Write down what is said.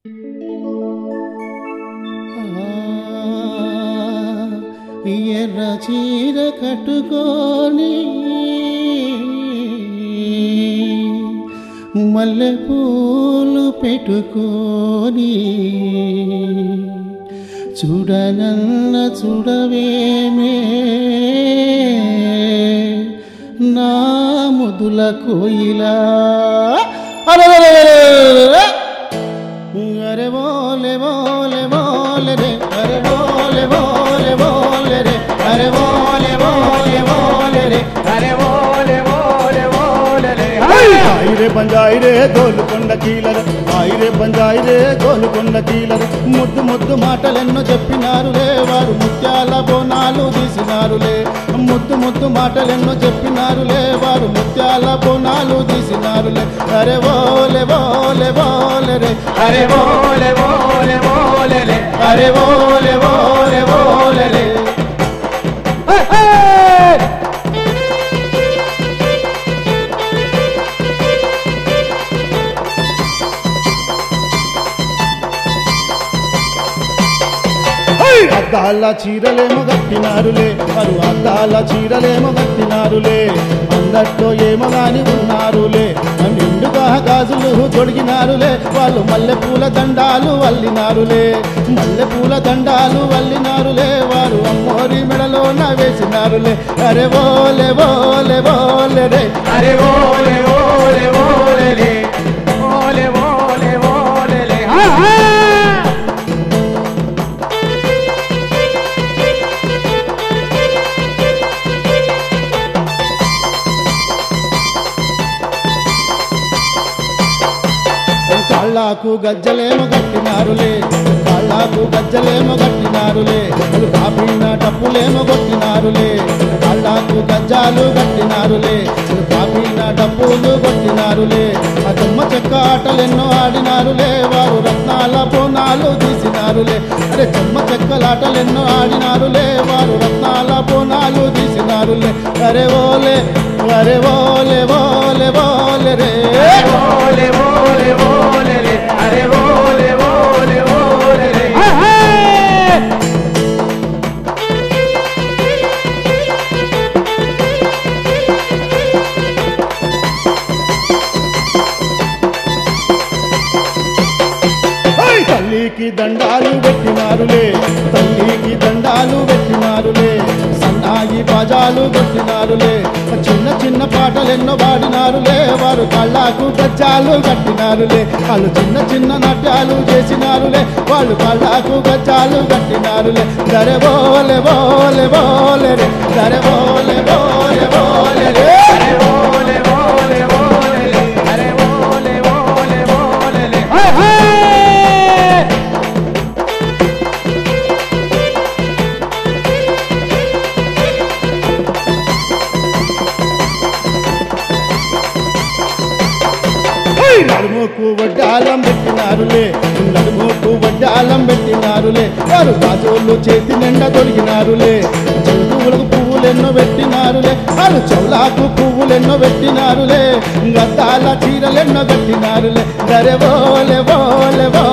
ఎర్ర చీర కట్టుకొని మల్లె పూలు పెట్టుకొని చూడనన్న చూడవేమే నా ముదుల కోయిలా అరే బోలే బోలే బోలే రే అరే బోలే బోలే బోలే రే అరే బోలే బోలే బోలే రే అరే బోలే బోలే బోలే రే ఆయిరే బంజాయిరే గోలుకొండ కీలర ఆయిరే బంజాయిరే గోలుకొండ కీలర ముద్దు ముద్దు మాటలెన్నో చెప్పినారులే వారు ముత్యాల బోనాలు తీసినారులే ముద్దు ముద్దు మాటలెన్నో చెప్పినారులే వారు ముత్యాల బోనాలు తీసినారులే అరే బోలే బోలే బోలే రే అరే బోలే బోలే బోలే రే అరే బోలే బోలే బోలే రే అద్దాల చీరలేమో కట్టినారులే వారు అద్దాల చీరలేమో కట్టినారులే అందరితో ఏమో గాని ఉన్నారులే నిండుగా గాజులు తొడిగినారులే వాళ్ళు మల్లెపూల దండాలు వల్లినారులే మల్లెపూల దండాలు వల్లినారులే వారు అమ్మోరి మెడలోన వేసినారులే అరే బోలే బోలే బోలే రే అరే బోలే బోలే బోలే రే బోలే బోలే బోలే రే కాళ్ళకు గజ్జలేమో కట్టినారులే కాళ్ళకు గజ్జలేమో కట్టినారులే కాపిన డప్పులేమో కొట్టినారులే కాళ్ళకు గజ్జాలు కట్టినారులే కాపిన డప్పులు కొట్టినారులే ఆ చెమ్మ చెక్క ఆటలెన్నో ఆడినారులే వారు రత్నాల బోనాలు తీసినారులే అరే చెమ్మ చెక్కలాటలెన్నో ఆడినారులే వారు రత్నాల బోనాలు తీసినారులే అరే ఓలే అరే ఓలే ఓలే ఓలే రే బోలే బోలే బోలే రే అరే బోలే బోలే బోలే రే తల్లికి దండాలు పెట్టినారులే తల్లికి దండాలు పెట్టినారులే సన్నాయి బాజాలు కొట్టినారులే చిన్న చిన్న పాటలెన్నో పాడినారులే వారు కళ్ళకు గజ్జాలు కట్టినారులే వాళ్ళు చిన్న చిన్న నాట్యాలు చేసినారులే వాళ్ళు కళ్ళకు గజ్జాలు కట్టినారులే దరే బోలే బోలే బోలే రే దరే బోలే బోలే బోలే రే అరే బోలే బోలే బోలే రే అరే బోలే బోలే బోలే రే నడుముకు వడ్డాలం పెట్టినారులే నడుముకు వడ్డాలం పెట్టినారులే వారు గాజోళ్ళు చేతి నిండా తొడిగినారులే జంతువులకు పువ్వులెన్నో పెట్టినారులే వారు చౌలాకు పువ్వులెన్నో పెట్టినారులే గద్దాల చీరలెన్నో కట్టినారులే దరే బోలే బోలే బోలే